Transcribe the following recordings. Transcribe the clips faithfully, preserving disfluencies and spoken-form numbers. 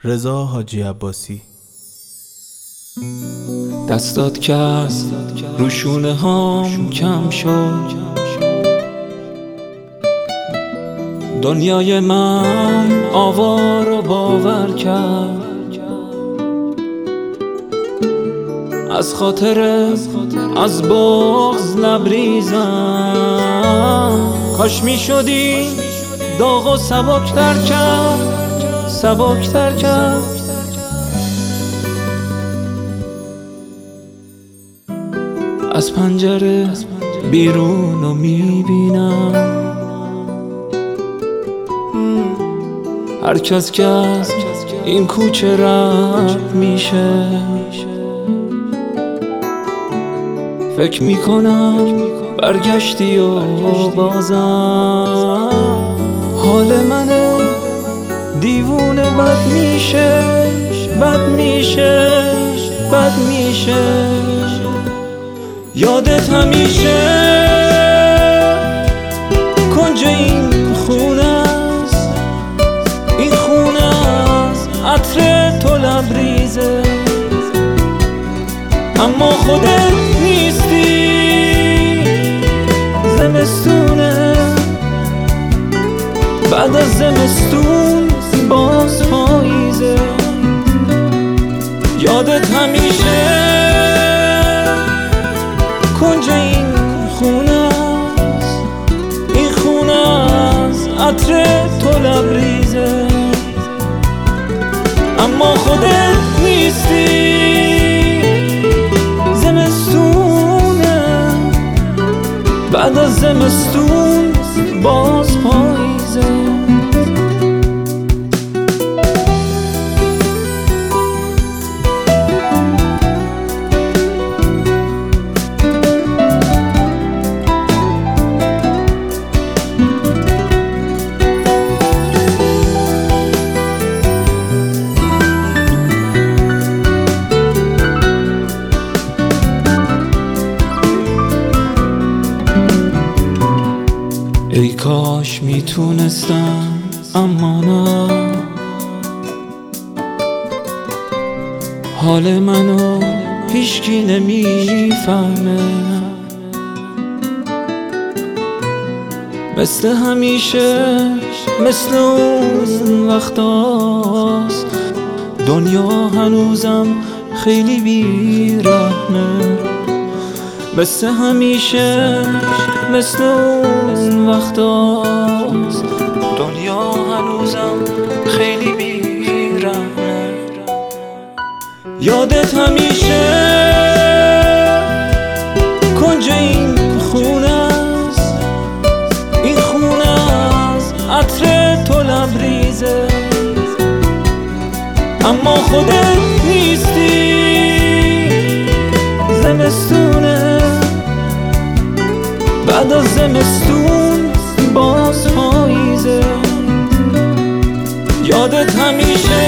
رضا حاجی عباسی. دستات که از روشونه هام کم شد، دنیای من آوار و باور کرد. از خاطر از بغض لبریزم، کاش می شدی داغ و سبکتر کرد، سبکتر کرد. از پنجره بیرون رو می بینم، هر کس که از این کوچه رد میشه. فکر میکنم برگشتی و بازم حال منه دیوونه بد میشه، بد میشه، بد میشه. یادت همیشه کنج این خونه است، این خونه است، عطر تو لبریزه، اما خودت نیستی. زمستونه بعد از زمستون باز پاییزه. یادت همیشه کنج این خونه است، این خونه است، عطر تو لبریزه، اما خودت نیستی. زمستونه بعد از زمستون باز پاییزه. ای کاش میتونستم اما نه، حال منو هیچکی نمیفهمه. مثل همیشه، مثل اون وقتاست، دنیا هنوزم خیلی بیرحمه. مثل همیشه، مثل اون وقتاست، دنیا هنوزم خیلی بیرحمه. یادت همیشه کنج این خونه است، این خونه است، عطر تو لبریزه، اما خودت نیستی. زمستونه بعد از زمستون باز پاییزه. یادت همیشه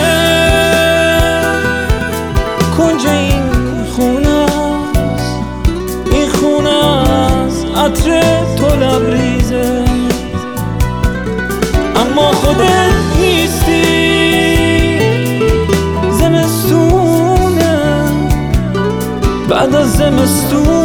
کنج این خونه است، این خونه است، عطر تو لبریزه، اما خودت نیستی. زمستونه بعد از زمستون